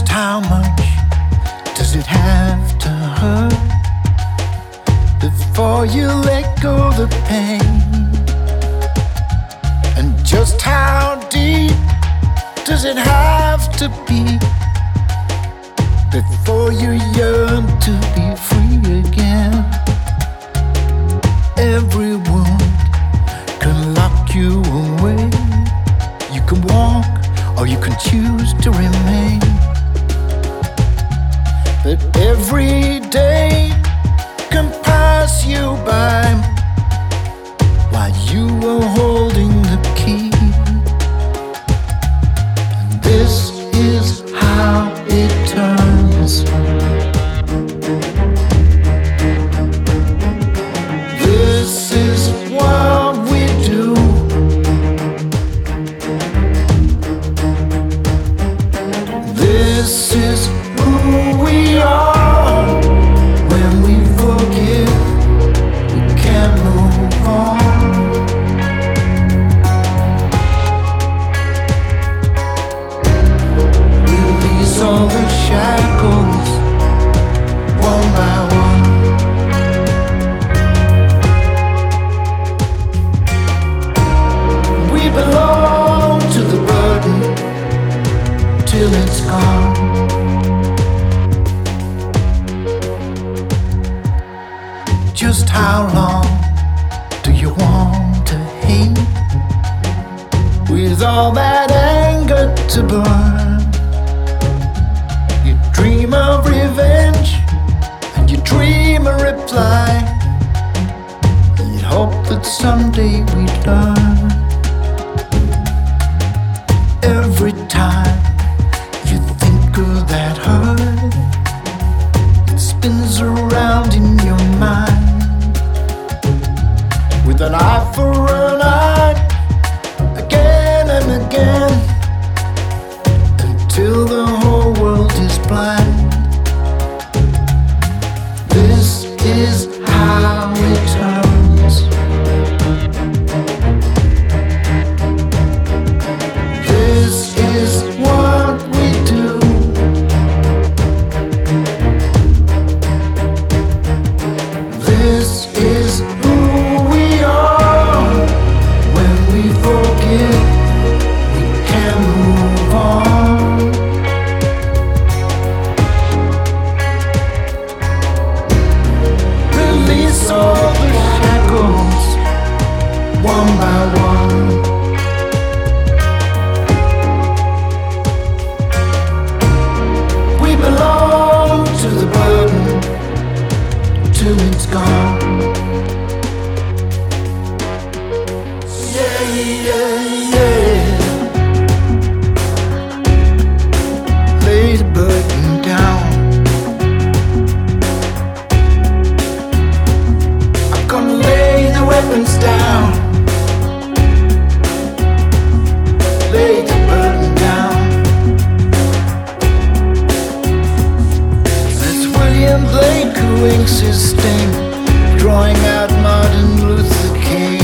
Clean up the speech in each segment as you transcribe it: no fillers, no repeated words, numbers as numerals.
Just how much does it have to hurt before you let go the pain? And just how deep does it have to be before you yearn to be free again? Every wound can lock you away. You can walk or you can choose to remain. But every day can pass you by while you are holding the key. And this is how it turns. This is what we do. This is who we are. When we forgive, we can move on. Release all the shackles, one by one. We belong to the burden till it's gone. Just how long do you want to hate with all that anger to burn? You dream of revenge and you dream a reply. You hope that someday we'd learn. Every time you think of that hurt, it spins around in your mind with an eye for an eye, again and again, until the whole world is blind. This is how it turns. This is what we do. This is who we are. When we forgive, we can move on. Release all the shackles, one by one. We belong to the burden till it's gone. Yeah, yeah, yeah. Lay the burden down. I'm gonna lay the weapons down. Lay the burden down. It's William Blake who inks his sting, drawing out Martin Luther King.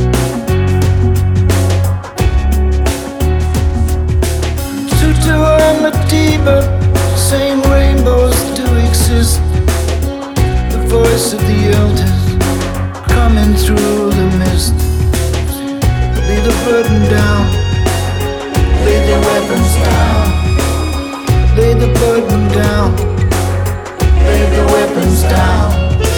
Tutu and Madiba, saying rainbows do exist. The voice of the elders coming through the mist. Lay the burden down. Lay the weapons down. Lay the burden down. Lay the weapons down.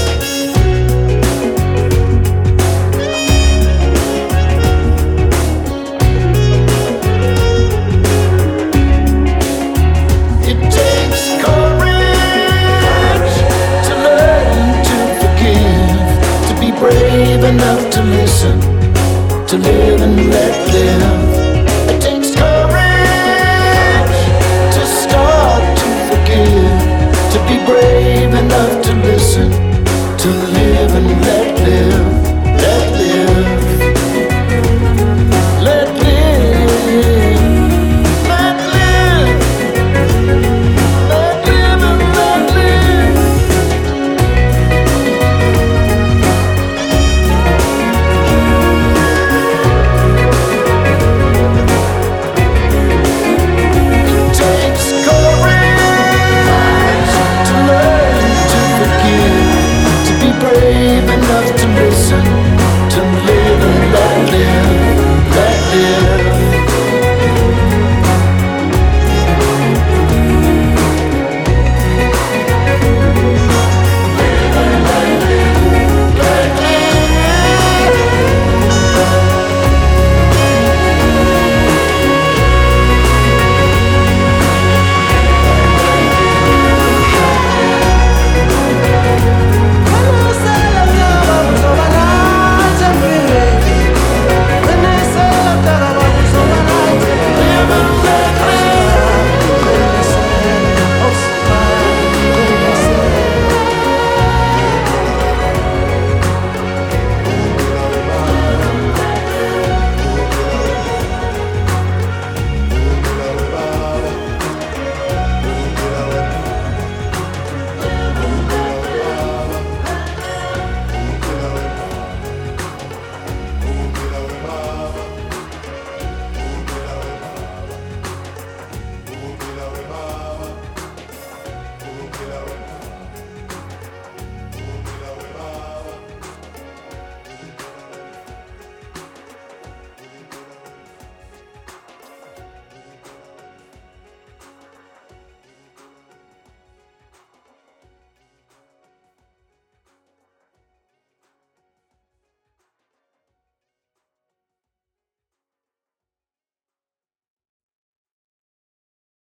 It takes courage to learn to forgive, to be brave enough to listen, to live and let live. It takes courage to start to forgive, to be brave enough to listen,